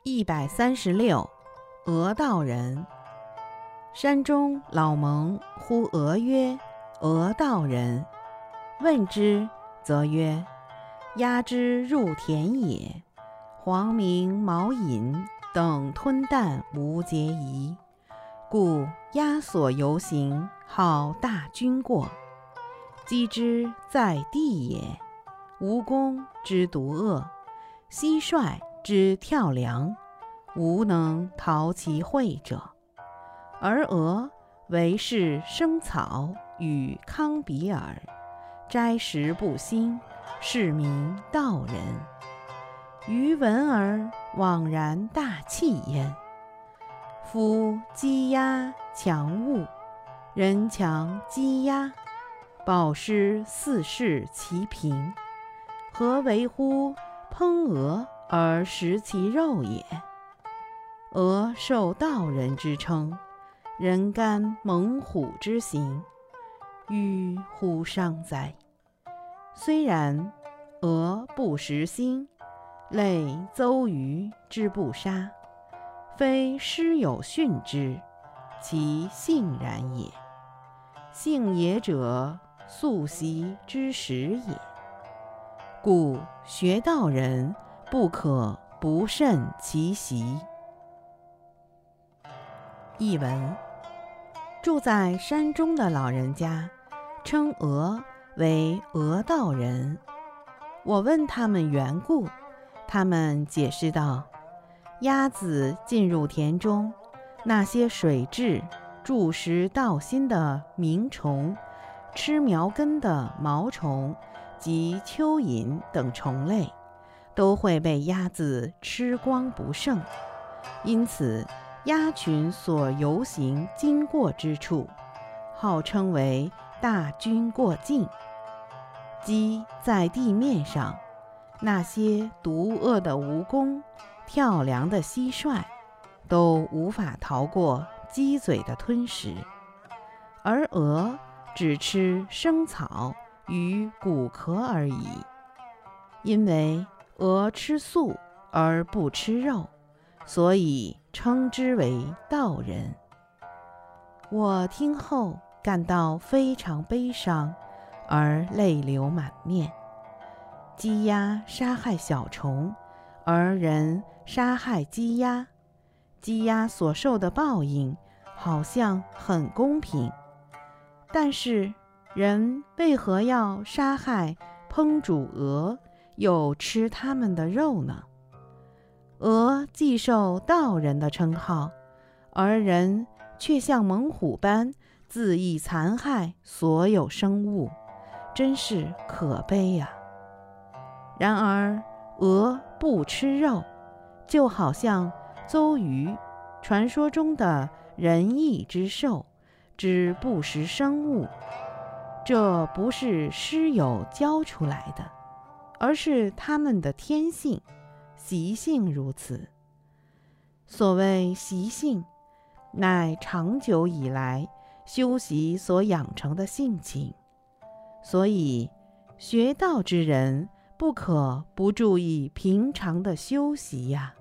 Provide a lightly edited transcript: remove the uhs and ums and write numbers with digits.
136俄道人。山中老蒙呼俄曰：俄道人。问之，则曰：鸦之入田也，黄麋、毛隐等吞啖无节仪，故鸦所游行，号大军过。鸡之在地也，蜈蚣之毒恶，蟋蟀之跳梁，无能逃其会者。而俄为是生草与康比尔，摘食不兴，是名道人。余闻而惘然大泣焉。夫鸡鸭强物，人强鸡鸭，保师四世其平，何为乎烹鹅而食其肉也？鹅受道人之称，人甘猛虎之行，欲乎伤哉！虽然，鹅不食腥，类邹鱼之不杀，非师有训之，其性然也。性也者，素习之时也。故学道人不可不慎其习。译文：住在山中的老人家称鹅为俄道人。我问他们缘故，他们解释道：鸭子进入田中，那些水蛭、蛀食稻心的鸣虫、吃苗根的毛虫及蚯蚓等虫类，都会被鸭子吃光不剩，因此鸭群所游行经过之处，号称为大军过境。鸡在地面上，那些毒恶的蜈蚣、跳梁的蟋蟀，都无法逃过鸡嘴的吞食。而鹅只吃生草与骨壳而已，因为鹅吃素而不吃肉，所以称之为道人。我听后感到非常悲伤，而泪流满面。鸡鸭杀害小虫，而人杀害鸡鸭，鸡鸭所受的报应好像很公平，但是人为何要杀害烹煮鹅，又吃它们的肉呢？鹅既受道人的称号，而人却像猛虎般恣意残害所有生物，真是可悲呀！然而鹅不吃肉，就好像邹鱼传说中的仁义之兽，之不食生物，这不是师友教出来的，而是他们的天性习性如此。所谓习性，乃长久以来修习所养成的性情，所以学道之人不可不注意平常的修习呀。